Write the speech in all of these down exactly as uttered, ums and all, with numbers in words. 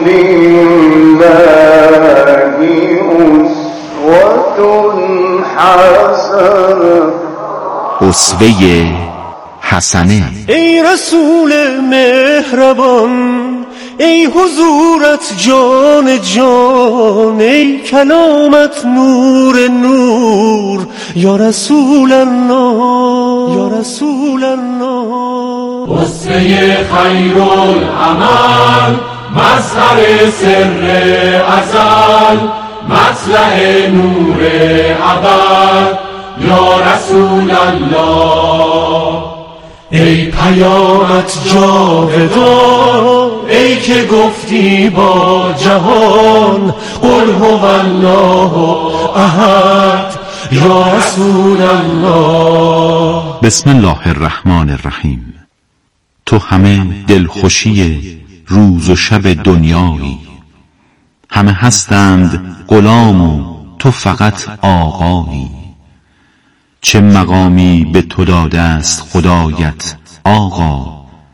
اسوه حسنه. ای رسول مهربان، ای حضورت جان جان، ای کلامت نور نور، یا رسول الله یا رسول الله. اسوه خیر العمل، مظهر سر ازل، مطلع نور ابد، یا رسول الله. ای پیامت جاودان، ای که گفتی با جهان قل هو الله احد، یا رسول الله. بسم الله الرحمن الرحیم. تو همه دلخوشی روز و شب دنیایی، همه هستند غلام و تو فقط آقایی. چه مقامی به تو داده است خدایت آقا،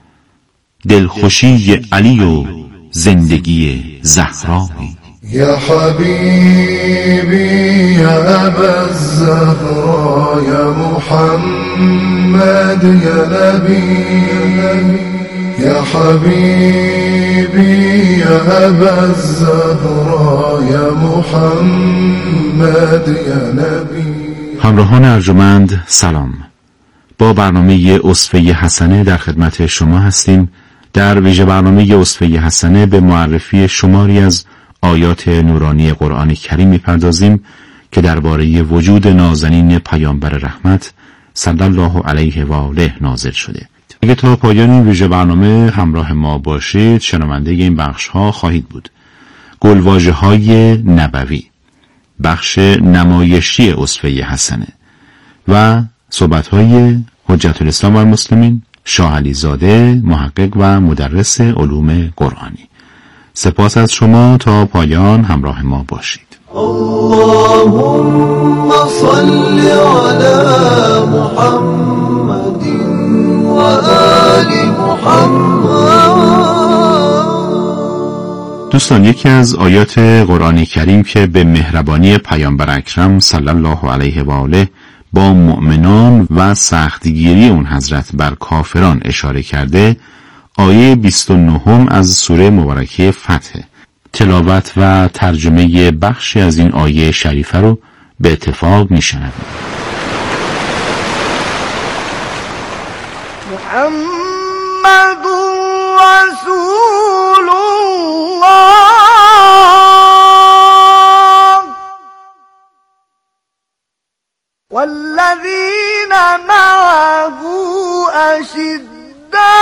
دلخوشی علی و زندگی زهرایی. یا حبیبی یا ابا الزهرا، یا محمد یا نبی، یا حبیبی یا ابا الزهرا، یا محمد یا نبی. همراهان ارجمند سلام. با برنامه اسوه حسنه در خدمت شما هستیم. در ویژه برنامه اسوه حسنه به معرفی شماری از آیات نورانی قرآن کریم می‌پردازیم که درباره وجود نازنین پیامبر رحمت صلی الله علیه و آله نازل شده. اگه تا پایان این ویژه برنامه همراه ما باشید، شنونده این بخش‌ها خواهید بود. گلواژه‌های نبوی، بخش نمایشی اسوه حسنه و صحبت‌های حجت الاسلام و المسلمین شاه علی زاده، محقق و مدرس علوم قرآنی. سپاس از شما، تا پایان همراه ما باشید. اللهم صل علی محمد و آل محمد. دوستان، یکی از آیات قرآن کریم که به مهربانی پیامبر اکرم صلی الله علیه و آله با مؤمنان و سختگیری اون حضرت بر کافران اشاره کرده، آیه بیست و نه از سوره مبارکه فتح. تلاوت و ترجمه بخشی از این آیه شریفه رو به اتفاق میشنویم. محمد رسول الله والذین معه اشداء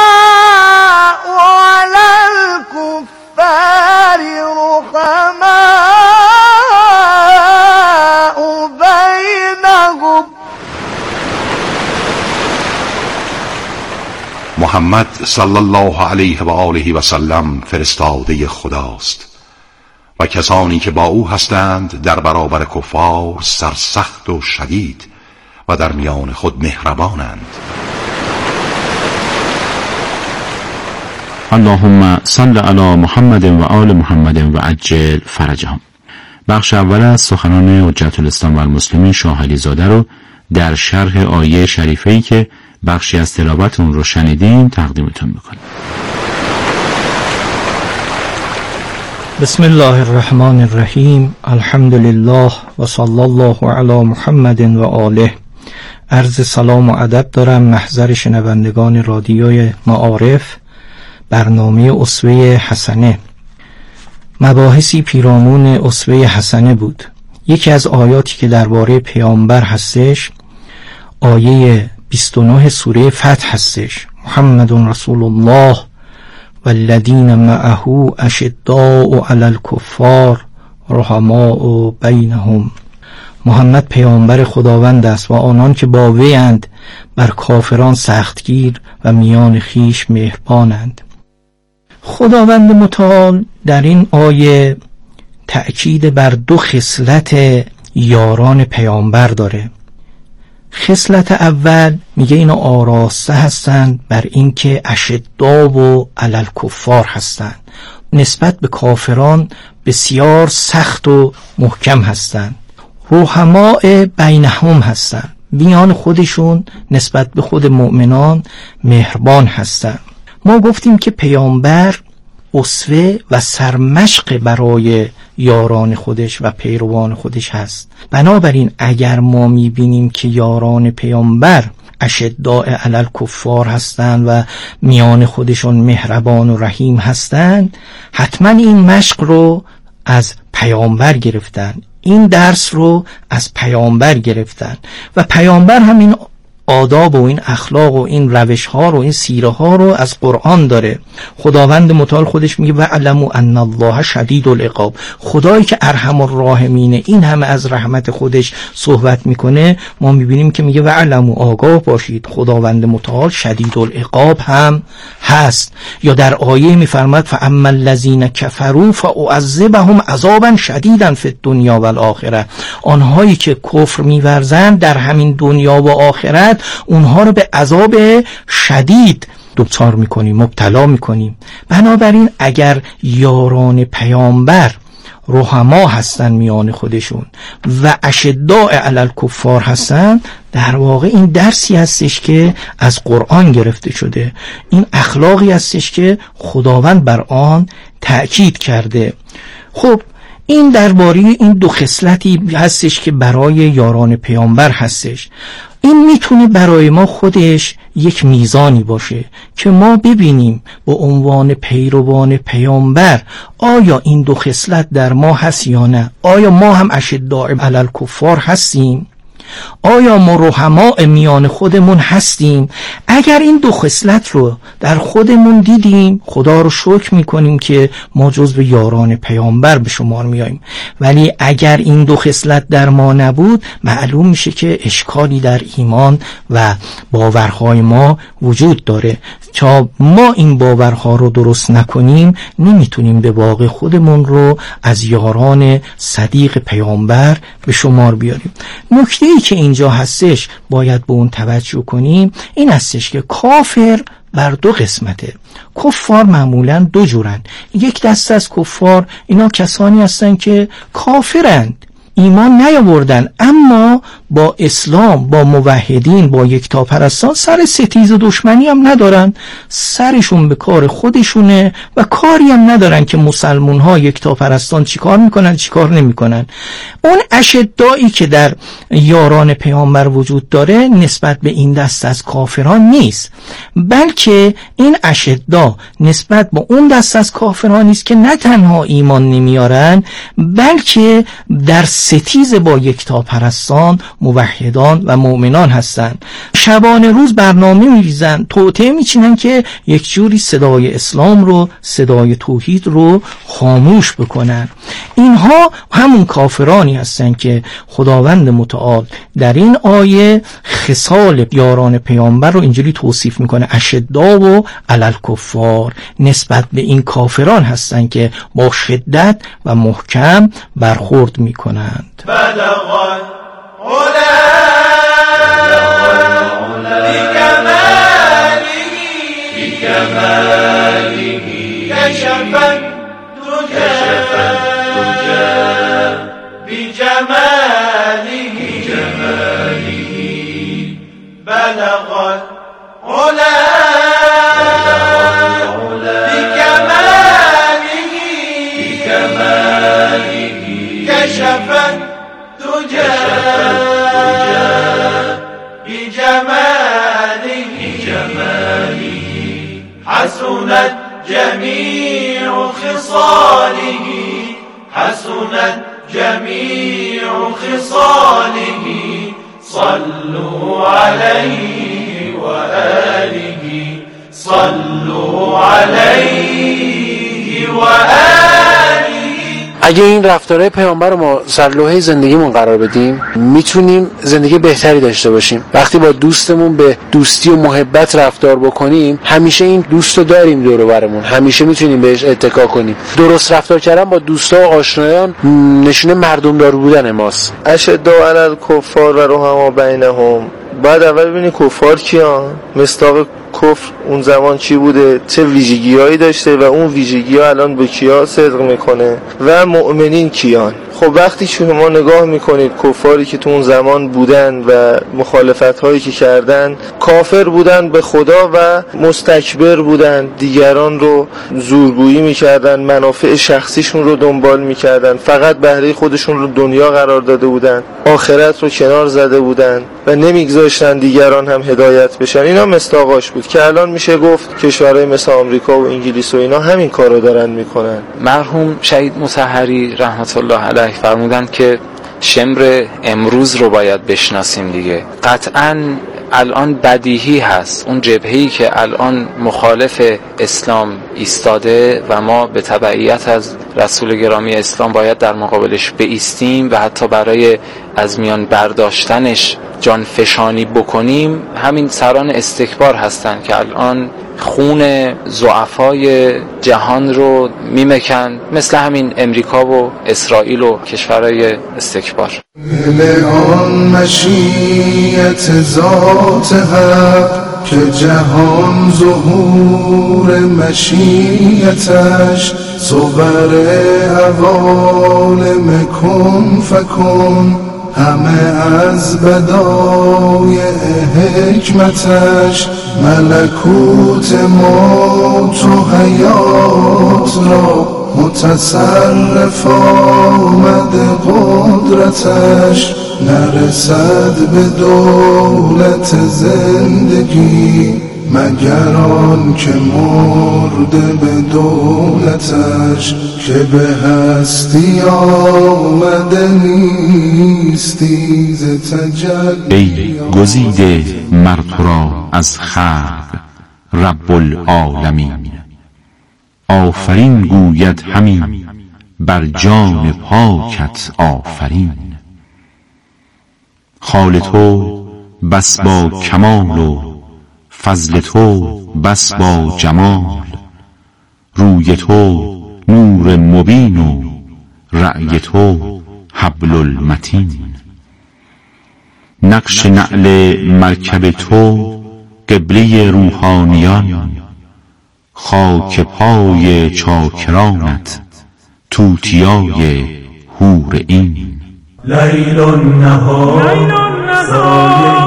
علی الكفار رحماء بینهم. محمد صلی الله علیه و آله و سلم فرستاده خداست و کسانی که با او هستند در برابر کفار سرسخت و شدید و در میان خود مهربانند. اللهم صل علی محمد و آل محمد و عجل فرجهم. بخش اول از سخنان حجت الاسلام و المسلمین شاه علی زاده رو در شرح آیه شریفه‌ای که بخشی از تلاوت اون رو شنیدیم تقدیمتون میکنم. بسم الله الرحمن الرحیم. الحمد لله و صلی الله علی محمد و آله. عرض سلام و ادب دارم محضر شنوندگان رادیوی معارف، برنامه اسوه حسنه. مباحثی پیرامون اسوه حسنه بود. یکی از آیاتی که درباره پیامبر هستش آیه بیست و نه سوره فتح هستش. محمد رسول الله والذین معه اشداء علی الکفار رحماء بینهم. محمد پیامبر خداوند است و آنان که با وی اند بر کافران سختگیر و میان خیش مهربانند. خداوند متعال در این آیه تأکید بر دو خصلت یاران پیامبر داره. خصلت اول میگه اینا آراسته هستند بر اینکه اشداء و علی الکفار هستند، نسبت به کافران بسیار سخت و محکم هستند. رحماء بینهم هستند، میان خودشون نسبت به خود مؤمنان مهربان هستند. ما گفتیم که پیامبر اسوه و سرمشق برای یاران خودش و پیروان خودش هست. بنابراین اگر ما میبینیم که یاران پیامبر اشداء علی الکفار هستند و میان خودشون مهربان و رحیم هستند، حتما این مشق رو از پیامبر گرفتن، این درس رو از پیامبر گرفتن و پیامبر همین آداب و این اخلاق و این روش ها رو، این سیره ها رو از قرآن داره. خداوند متعال خودش میگه وَاعْلَمُوا أَنَّ اللَّهَ شَدِیدُ الْعِقَابِ. خدایی که ارحم الراحمینه، این همه از رحمت خودش صحبت میکنه، ما میبینیم که میگه وَاعْلَمُوا، آگاه باشید خداوند متعال شدید العقاب هم هست. یا در آیه میفرماد فَأَمَّا الَّذِينَ كَفَرُوا فَأُعَذِّبُهُمْ عَذَابًا شَدِیدًا فِی الدُّنْیَا وَالْآخِرَةِ. آنهایی که کفر می‌ورزند در همین دنیا و آخرت اونها رو به عذاب شدید دوچار میکنیم، مبتلا میکنیم. بنابراین اگر یاران پیامبر رحما هستن میان خودشون و اشداء علی الکفار هستن، در واقع این درسی هستش که از قرآن گرفته شده، این اخلاقی هستش که خداوند بر آن تأکید کرده. خب این درباره این دو خصلتی هستش که برای یاران پیامبر هستش. این میتونه برای ما خودش یک میزانی باشه که ما ببینیم به عنوان پیروان پیامبر آیا این دو خصلت در ما هست یا نه. آیا ما هم اشداء علی الکفار هستیم؟ آیا ما رحماء میان خودمون هستیم؟ اگر این دو خصلت رو در خودمون دیدیم، خدا رو شکر میکنیم که ما جزو یاران پیامبر به شمار میاییم. ولی اگر این دو خصلت در ما نبود، معلوم میشه که اشکالی در ایمان و باورهای ما وجود داره. تا ما این باورها رو درست نکنیم، نمیتونیم به واقع خودمون رو از یاران صدیق پیامبر به شمار بیاریم. نکته‌ای که اینجا هستش باید به اون توجه کنیم این هستش که کافر بر دو قسمته. کفار معمولا دو جورن. یک دست از کفار اینا کسانی هستن که کافرند، ایمان نیاوردن، اما با اسلام، با موحدین، با یکتاپرستان سر ستیز و دشمنی هم ندارن، سرشون به کار خودشونه و کاری هم ندارن که مسلمون ها یکتاپرستان چی کار میکنن چی کار نمیکنن. اون اشدایی که در یاران پیامبر وجود داره نسبت به این دست از کافران نیست، بلکه این اشدا نسبت به اون دست از کافران نیست که نه تنها ایمان نمیارن، بلکه در ستیز با یکتاپرستان، موحدان و مؤمنان هستند. شبانه روز برنامه می‌ریزن، توطئه می‌چینن که یک جوری صدای اسلام رو، صدای توحید رو خاموش بکنن. اینها همون کافرانی هستند که خداوند متعال در این آیه خصال یاران پیامبر رو اینجوری توصیف میکنه، اشداء و علی الکفار. نسبت به این کافران هستند که با شدت و محکم برخورد میکنند. بلغ علا بکماله بکماله کشف الدجى بجماله بلغ علا بکماله کشف الدجى بجماله حسنت جميع خصاله حسنت جميع خصاله صلوا عليه وآله صلوا عليه وآله. اگه این رفتارهای پیامبر رو ما سر لوحه زندگیمون قرار بدیم، میتونیم زندگی بهتری داشته باشیم. وقتی با دوستمون به دوستی و محبت رفتار بکنیم، همیشه این دوست رو داریم دور و برمون، همیشه میتونیم بهش اتکا کنیم. درست رفتار کردن با دوستا و آشنایان نشونه مردمدار بودن ماست. اشداء علی الکفار و رحما بینهم. بعد اول ببینی کفار کیان؟ مصداق کفر اون زمان چی بوده، چه ویژگی‌هایی داشته و اون ویژگی‌ها الان به کیا صدق میکنه و مؤمنین کیان. خب وقتی شما نگاه میکنید کفاری که تو اون زمان بودن و مخالفت‌هایی که کردن، کافر بودن به خدا و مستکبر بودن، دیگران رو زورگویی میکردن، منافع شخصیشون رو دنبال میکردن، فقط بهره خودشون رو دنیا قرار داده بودن، آخرت رو کنار زده بودن و نمیگذاشتن دیگران هم هدایت بشن. اینا مصداقاش بود که الان میشه گفت کشورهای مثل آمریکا و انگلیس و اینا همین کارو دارن میکنن. مرحوم شهید مطهری رحمت الله علیه فرمودند که شمر امروز رو باید بشناسیم دیگه. قطعاً الان بدیهی هست اون جبهه‌ای که الان مخالف اسلام ایستاده و ما به تبعیت از رسول گرامی اسلام باید در مقابلش بایستیم و حتی برای از میان برداشتنش جان فشانی بکنیم، همین سران استکبار هستن که الان خون ضعفای جهان رو میمکن، مثل همین امریکا و اسرائیل و کشورهای استکبار. آن مشیت ذات حق که جهان ظهور مشیتش، صور عوالم کن فکن همه از بدای حکمتش، ملکوت موت و حیات را متصرف آمد قدرتش، نرسد به دولت زندگی مگر آن که مرد به دولتش، که به هستی آمده نیستی ز تجلی. ای گزیده مر تو را از خلق رب العالمین، آفرین گوید همین بر جان پاکت آفرین. خال تو بس با کمال و فضل تو بس با جمال، روی تو نور مبین و رأی تو حبل المتین. نقش نعل مرکب تو قبله روحانیان، خاک پای چاکرانت توتیای حور این. لیل و نهار سایه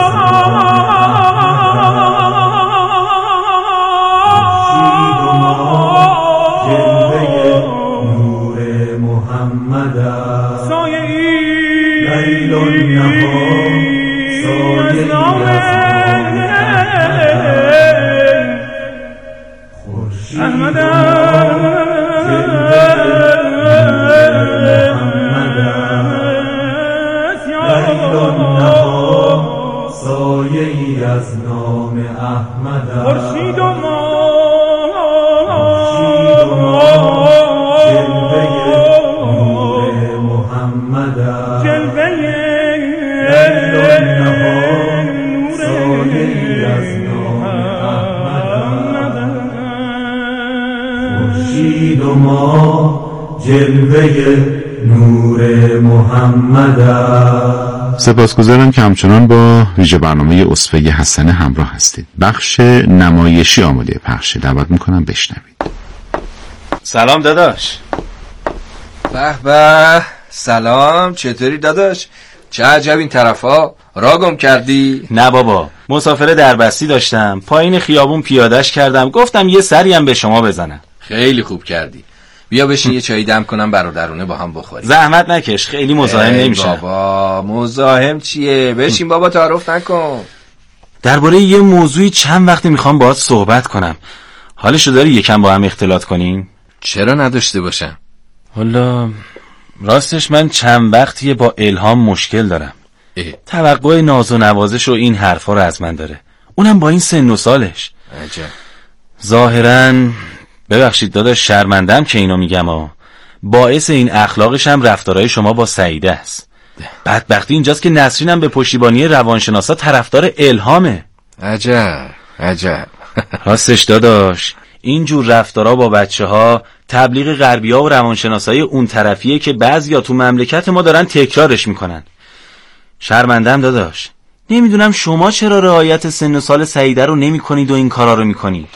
سپاسگزارم که همچنان با ویژه برنامه اسوه حسنه همراه هستید. بخش نمایشی آماده پخشه، دعوت میکنم بشنوید. سلام داداش. به به، سلام، چطوری داداش؟ چه عجب این طرفا، راه گم کردی؟ نه بابا، مسافر دربستی داشتم، پایین خیابون پیادهش کردم، گفتم یه سری هم به شما بزنم. خیلی خوب کردی. بیا بشین یه چایی دم کنم برادرونه با هم بخوریم. زحمت نکش، خیلی مزاحم نمیشم. بابا مزاحم چیه؟ بشین بابا، تعارف نکن. درباره یه موضوعی چند وقتی میخوام باهات صحبت کنم. حالشو داری یکم با هم اختلاط کنیم؟ چرا نداشته باشم؟ والا راستش من چند وقتیه با الهام مشکل دارم. اه. توقع ناز و نوازش و این حرفا رو از من داره، اونم با این سن و سالش. عجب. ظاهراً ببخشید داداش شرمندم که اینو میگم ها، باعث این اخلاقش هم رفتارهای شما با سعیده است. بدبختی اینجاست که نسرین هم به پشتیبانی روانشناسا طرفدار الهامه. عجب عجب. راستش داداش اینجور رفتارها با بچه ها تبلیغ غربی ها و روانشناسای اون طرفیه که بعضیا تو مملکت ما دارن تکرارش میکنن. شرمندم داداش، نمیدونم شما چرا رعایت سن و سال سعیده رو نمی کنید و این کارا رو می کنید؟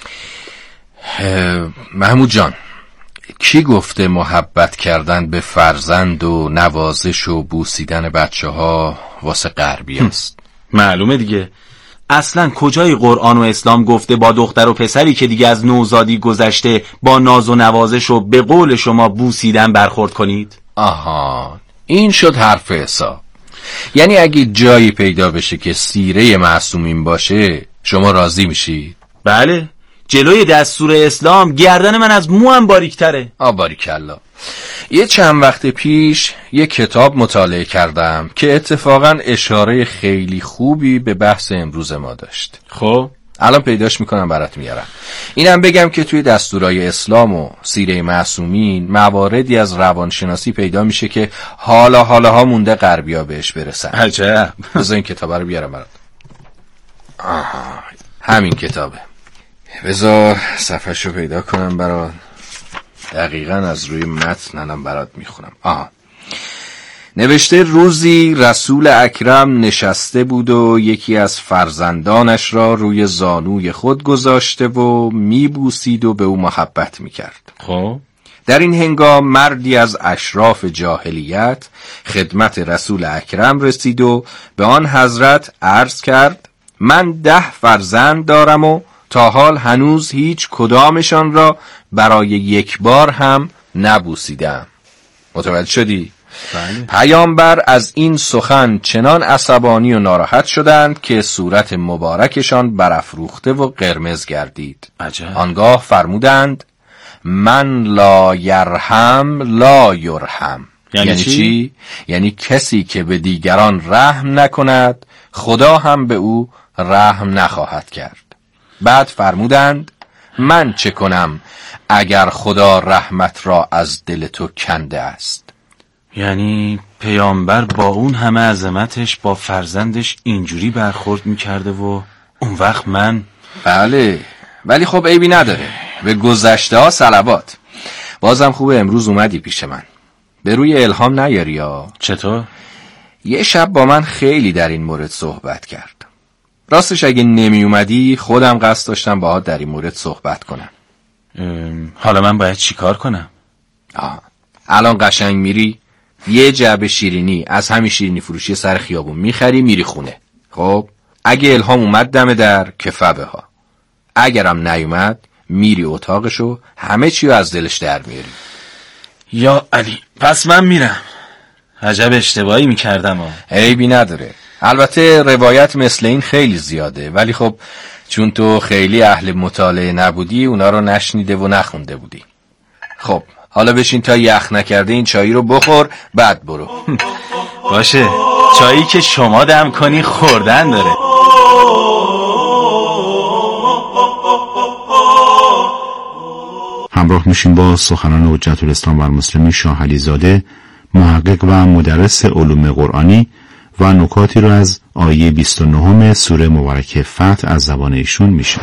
محمود جان، کی گفته محبت کردن به فرزند و نوازش و بوسیدن بچه ها واسه غربی است؟ معلومه دیگه. اصلا کجای قرآن و اسلام گفته با دختر و پسری که دیگه از نوزادی گذشته با ناز و نوازش و به قول شما بوسیدن برخورد کنید؟ آها، این شد حرف حساب. یعنی اگه جایی پیدا بشه که سیره معصومین باشه شما راضی میشید؟ بله، جلوی دستور اسلام گردن من از موام باریکتره. آ باریکالله. یه چند وقت پیش یه کتاب مطالعه کردم که اتفاقا اشاره خیلی خوبی به بحث امروز ما داشت. خب الان پیداش میکنم برات میارم. اینم بگم که توی دستورای اسلام و سیره معصومین مواردی از روانشناسی پیدا میشه که حالا حالاها مونده غربیا بهش برسن. عجب. بذار این کتاب رو بیارم برات. آها، همین کتابه. بذار صفحه‌شو پیدا کنم برات. دقیقاً از روی متن الان برات میخونم. آها. نوشته روزی رسول اکرم نشسته بود و یکی از فرزندانش را روی زانوی خود گذاشته و میبوسید و به او محبت میکرد. خب در این هنگام مردی از اشراف جاهلیت خدمت رسول اکرم رسید و به آن حضرت عرض کرد من ده فرزند دارم و تا حال هنوز هیچ کدامشان را برای یک بار هم نبوسیدم. متوجه شدی؟ بله. پیامبر از این سخن چنان عصبانی و ناراحت شدند که صورت مبارکشان برافروخته و قرمز گردید. عجب. آنگاه فرمودند من لا یرحم لا یرحم. یعنی, یعنی چی؟ چی؟ یعنی کسی که به دیگران رحم نکند خدا هم به او رحم نخواهد کرد. بعد فرمودند من چه کنم اگر خدا رحمت را از دل تو کنده است؟ یعنی پیامبر با اون همه عظمتش با فرزندش اینجوری برخورد میکرده و اون وقت من؟ بله، ولی خب عیبی نداره، به گذشته ها صلوات. بازم خوبه امروز اومدی پیش من. به روی الهام نیاری یا؟ چطور؟ یه شب با من خیلی در این مورد صحبت کرد. راستش اگه نمی اومدی خودم قصد داشتم باهات در این مورد صحبت کنم. حالا من باید چی کار کنم؟ آه. الان قشنگ میری یه جعبه شیرینی از همین شیرینی فروشی سر خیابون میخری میری خونه. خب اگه الهام اومد دم در کفبه ها، اگرم نیومد میری اتاقشو همه چیو از دلش در میاری. یا علی، پس من میرم. عجب اشتباهی میکردم. عیبی نداره. البته روایت مثل این خیلی زیاده، ولی خب چون تو خیلی اهل مطالعه نبودی اونا رو نشنیده و نخونده بودی. خب حالا بشین تا یخ نکرده این چایی رو بخور بعد برو. باشه، چایی که شما دم کنی خوردن داره. همراه میشیم با سخنان حجت الاسلام و المسلمین شاه علی زاده، محقق و مدرس علوم قرآنی، و نکاتی را از آیه بیست و نه سوره مبارکه فتح از زبان ایشون میشنویم.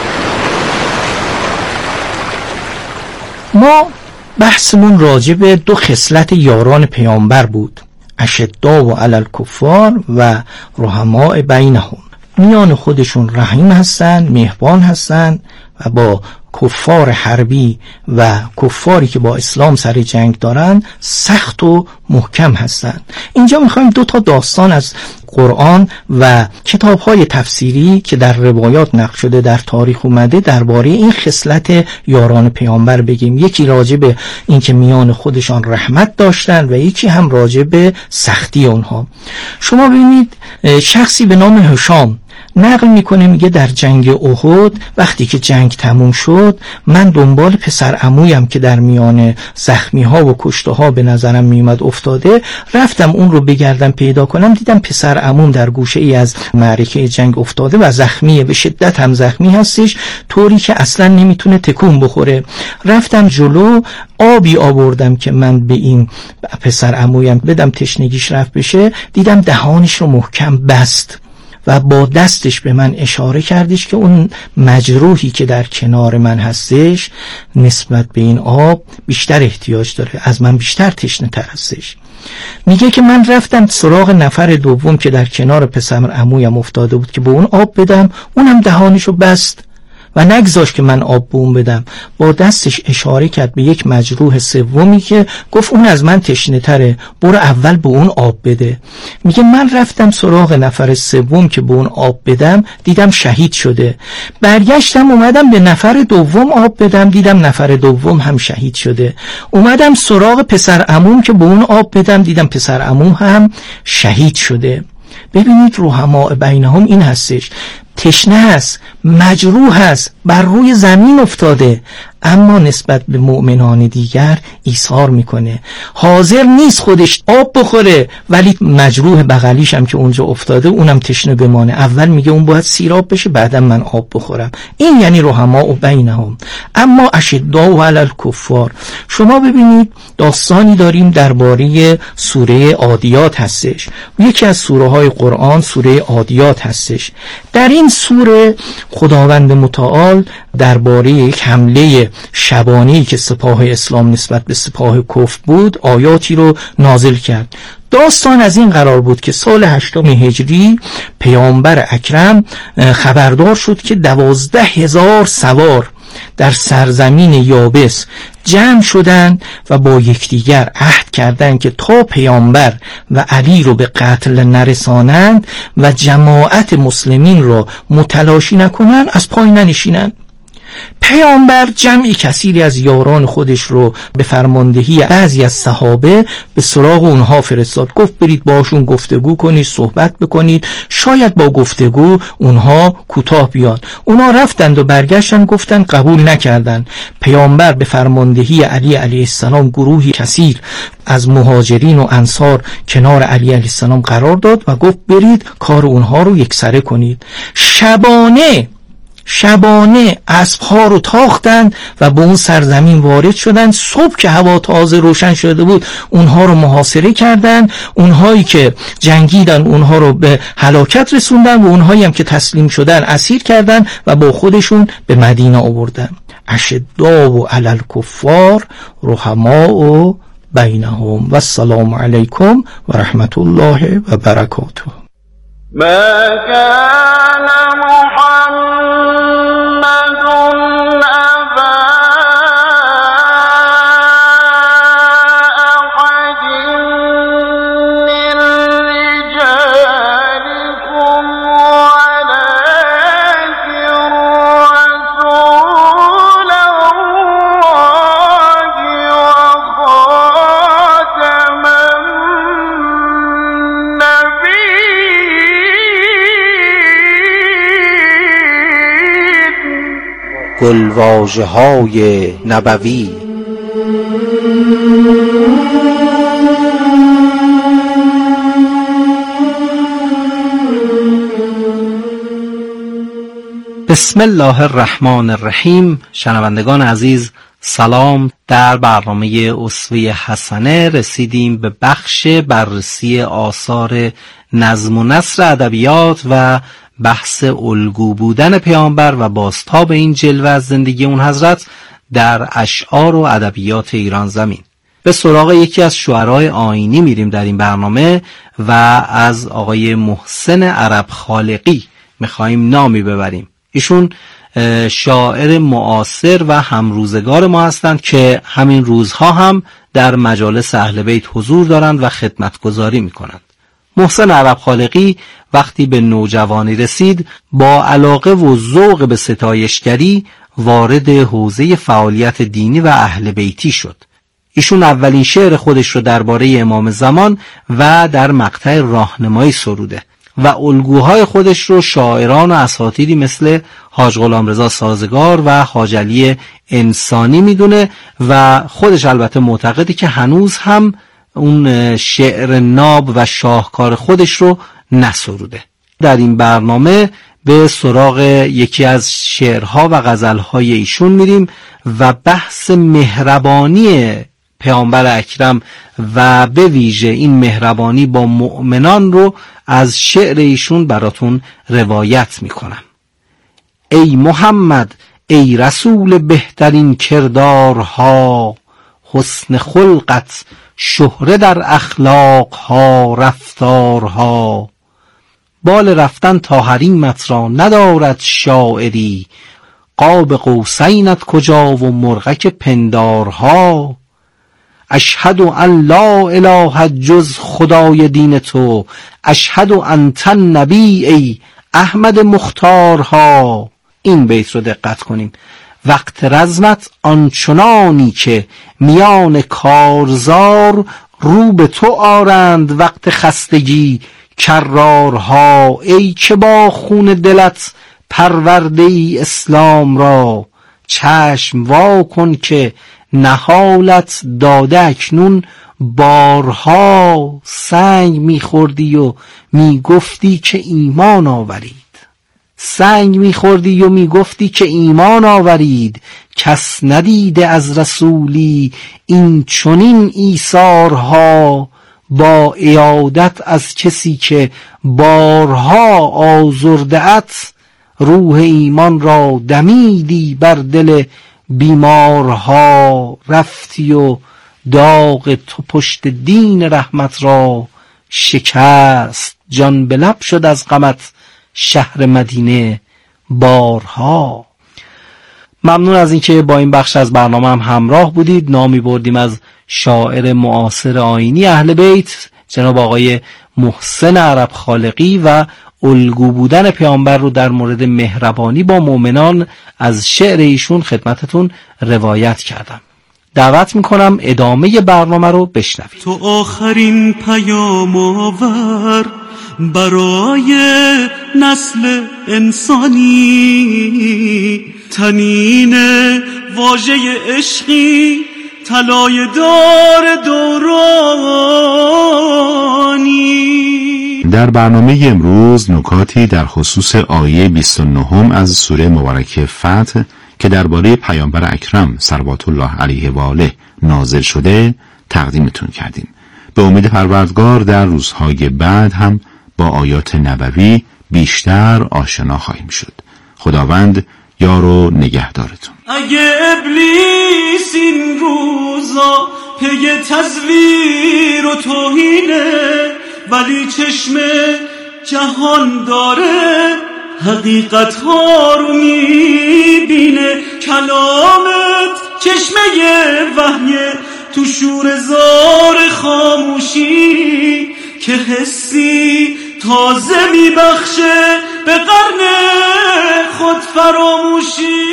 ما بحثمون راجع به دو خصلت یاران پیامبر بود، اشداء و علی الکفار و رحماء بینهم. میان خودشون رحیم هستن، مهربان هستن و با کفار حربی و کفاری که با اسلام سر جنگ دارن سخت و محکم هستن. اینجا میخوایم دو تا داستان از قرآن و کتاب‌های تفسیری که در روایات نقل شده در تاریخ اومده درباره این خصلت یاران پیامبر بگیم. یکی راجع به این که میان خودشان رحمت داشتن و یکی هم راجع به سختی اونها. شما ببینید شخصی به نام هشام نقل میکنه، میگه در جنگ احد وقتی که جنگ تموم شد من دنبال پسر عمویم که در میان زخمی ها و کشته ها به نظرم میومد افتاده، رفتم اون رو بگردم پیدا کنم، دیدم پسر عموم در گوشه ای از معرکه جنگ افتاده و زخمیه، به شدت هم زخمی هستش، طوری که اصلا نمیتونه تکون بخوره. رفتم جلو آبی آوردم که من به این پسر عمویم بدم تشنگیش رفت بشه، دیدم دهانش رو محکم بست و با دستش به من اشاره کردش که اون مجروحی که در کنار من هستش نسبت به این آب بیشتر احتیاج داره، از من بیشتر تشنه تر هستش. میگه که من رفتم سراغ نفر دوم که در کنار پسر عمویم افتاده بود که به اون آب بدم، اونم دهانشو بست و نگذاشت که من آب به اون بدم. با دستش اشاره کرد به یک مجروح سومی که گفت اون از من تشنه تره، برو اول به اون آب بده. میگه من رفتم سراغ نفر سوم که به اون آب بدم، دیدم شهید شده. برگشتم اومدم به نفر دوم آب بدم، دیدم نفر دوم هم شهید شده. اومدم سراغ پسر عموم که به اون آب بدم، دیدم پسر عموم هم شهید شده. ببینید رحماء بینهم این هستش، تشنه هست، مجروح هست، بر روی زمین افتاده، اما نسبت به مؤمنان دیگر ایثار میکنه، حاضر نیست خودش آب بخوره ولی مجروح بغلیش هم که اونجا افتاده اونم تشنه بمانه، اول میگه اون باید سیراب بشه بعدم من آب بخورم. این یعنی رحماء بینهم. اما اشداء علی الکفار، شما ببینید داستانی داریم درباره سوره عادیات هستش، یکی از سوره های قرآن سوره عادیات هستش. در این سوره خداوند متعال درباره یک حمله شبانه‌ای که سپاه اسلام نسبت به سپاه کفر بود آیاتی رو نازل کرد. داستان از این قرار بود که سال هشتم هجری پیامبر اکرم خبردار شد که دوازده هزار سوار در سرزمین یابس جمع شدند و با یکدیگر عهد کردند که تا پیامبر و علی رو به قتل نرسانند و جماعت مسلمین رو متلاشی نکنند از پای ننشینند. پیامبر جمعی کثیری از یاران خودش رو به فرماندهی بعضی از صحابه به سراغ اونها فرستاد، گفت برید باشون گفتگو کنید، صحبت بکنید، شاید با گفتگو اونها کوتاه بیاد. اونها رفتند و برگشتن گفتن قبول نکردن. پیامبر به فرماندهی علی علیه السلام گروهی کثیر از مهاجرین و انصار کنار علی علیه السلام قرار داد و گفت برید کار اونها رو یکسره کنید. شبانه شبانه اسبها رو تاختند و به اون سرزمین وارد شدند. صبح که هوا تازه روشن شده بود اونها رو محاصره کردند، اونهایی که جنگیدن اونها رو به هلاکت رسوندن و اونهایی هم که تسلیم شدن اسیر کردند و با خودشون به مدینه آوردن. اشداء علی الکفار رحماء بینهم و السلام علیکم و رحمت الله و برکاته. ما كان محمد أبا أحد من رجالكم ولكن رسول الله وخاتم گلواژه های نبوی. بسم الله الرحمن الرحیم. شنوندگان عزیز سلام. در برنامه اسوه حسنه رسیدیم به بخش بررسی آثار نظم و نثر ادبیات و بحث الگو بودن پیامبر و بازتاب این جلوه از زندگی اون حضرت در اشعار و ادبیات ایران زمین. به سراغ یکی از شعرای آیینی میریم در این برنامه و از آقای محسن عرب خالقی میخواییم نامی ببریم. ایشون شاعر معاصر و همروزگار ما هستند که همین روزها هم در مجالس اهل بیت حضور دارند و خدمتگزاری میکنند. محسن عرب خالقی وقتی به نوجوانی رسید با علاقه و ذوق به ستایشگری وارد حوزه فعالیت دینی و اهل بیتی شد. ایشون اولین شعر خودش رو درباره امام زمان و در مقطع راهنمایی سروده و الگوهای خودش رو شاعران و اساطیری مثل حاج غلامرضا سازگار و حاج علی انسانی میدونه و خودش البته معتقده که هنوز هم اون شعر ناب و شاهکار خودش رو نسروده. در این برنامه به سراغ یکی از شعرها و غزلهای ایشون میریم و بحث مهربانی پیامبر اکرم و به ویژه این مهربانی با مؤمنان رو از شعر ایشون براتون روایت میکنم. ای محمد، ای رسول بهترین کردارها، حسن خلقت شهره در اخلاقها رفتارها. بال رفتن تا حریمت را ندارد شاعری، قاب قوسینت کجا و مرغک پندارها. اشهد ان لا اله جز خدای دین تو، اشهد انت النبی ای احمد مختارها. این بیت رو دقت کنیم. وقت رزمت آنچنانی که میان کارزار رو به تو آرند وقت خستگی کرارها. ای که با خون دلت پرورده ای اسلام را، چشم وا کن که نهالت داده اکنون بارها. سنگ میخوردی و میگفتی که ایمان آورید، سنگ میخوردی و میگفتی که ایمان آورید. کس ندیده از رسولی این چنین ایثارها، با عیادت از کسی که بارها آزرده‌ات، روح ایمان را دمیدی بر دل بیمارها. رفتی و داغ تو پشت دین رحمت را شکست، جان به لب شد از غمت شهر مدینه بارها. ممنون از اینکه با این بخش از برنامه هم همراه بودید. نامی بردیم از شاعر معاصر آیینی اهل بیت جناب آقای محسن عرب خالقی و الگو بودن پیامبر رو در مورد مهربانی با مؤمنان از شعر ایشون خدمتتون روایت کردم. دعوت میکنم ادامه برنامه رو بشنوید. تو آخرین پیام آور برای نسل انسانی، تنین واژه عشقی طلای دار دورانی. در برنامه امروز نکاتی در خصوص آیه بیست و نه از سوره مبارکه فتح که درباره پیامبر اکرم صلوات الله علیه و آله نازل شده تقدیمتون کردیم. به امید پروردگار در روزهای بعد هم با آیات نبوی بیشتر آشنا خواهیم شد. خداوند یار و نگهدارتون. اگه ابلیس این روزا پی تزویر و توهینه، ولی چشم جهان داره حقیقت ها رو میبینه. کلامت چشمه وحیه تو شور زار خاموشی، که حسی تازه میبخشه به قرن خود فراموشی.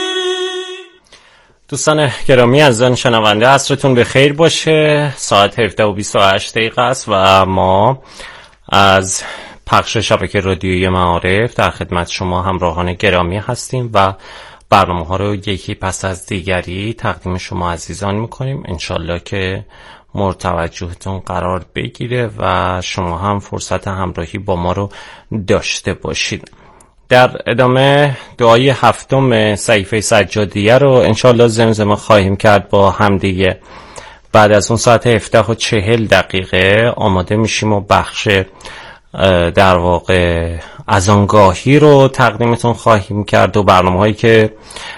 دوستان گرامی عزیزان شنونده، عصرتون به خیر باشه. ساعت هفده و بیست و هشت دقیقه است و ما از پخش شبکه رادیویی معارف در خدمت شما همراهان گرامی هستیم و برنامه ها رو یکی پس از دیگری تقدیم شما عزیزان میکنیم. انشالله که مورد توجهتون قرار بگیره و شما هم فرصت همراهی با ما رو داشته باشید. در ادامه دعای هفتم صحیفه سجادیه رو انشالله زمزمه خواهیم کرد با هم دیگه. بعد از اون ساعت هفده و چهل دقیقه آماده میشیم و بخش در واقع اذانگاهی رو تقدیمتون خواهیم کرد و برنامه هایی که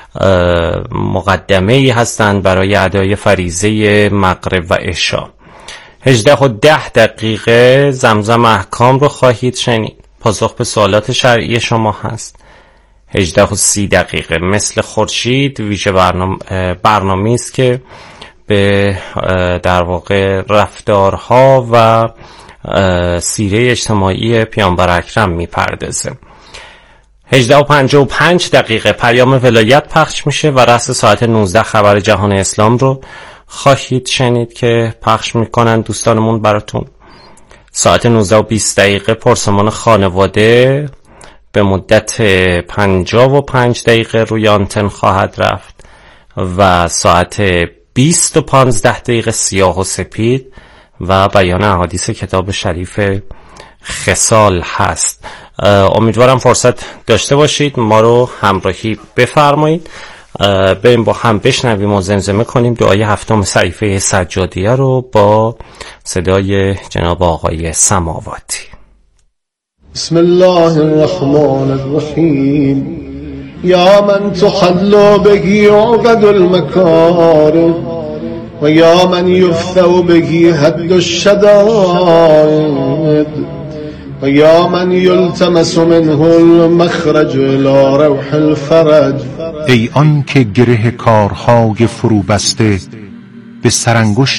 مقدمه ای هستند برای ادای فریضه مغرب و عشا. هجده و ده دقیقه زمزم احکام رو خواهید شنید، پاسخ به سوالات شرعی شما هست. هجده و سی دقیقه مثل خورشید ویژه برنامه برنامه‌ای است که به در واقع رفتارها و سیره اجتماعی پیامبر اکرم میپردازه. هجده و پنجاه و پنج دقیقه پیام ولایت پخش میشه و رأس ساعت نوزده خبر جهان اسلام رو خواهید شنید که پخش میکنن دوستانمون براتون. ساعت نوزده و بیست دقیقه پرسمان خانواده به مدت پنجاه و پنج دقیقه روی آنتن خواهد رفت و ساعت بیست و پانزده دقیقه سیاه و سپید و بیان احادیث کتاب شریف خصال هست. امیدوارم فرصت داشته باشید، ما رو همراهی بفرمایید بریم با هم بشنویم و زمزمه کنیم دعای هفتم صحیفه سجادیه رو با صدای جناب آقای سماواتی. بسم الله الرحمن الرحیم. یا من تحل بهی عقد المکارم و یا من یفتح بهی حد الشدائد و یا من یلتمس منه المخرج الى روح الفرج. ای آن که گره کارهای فرو بسته به سرانگشت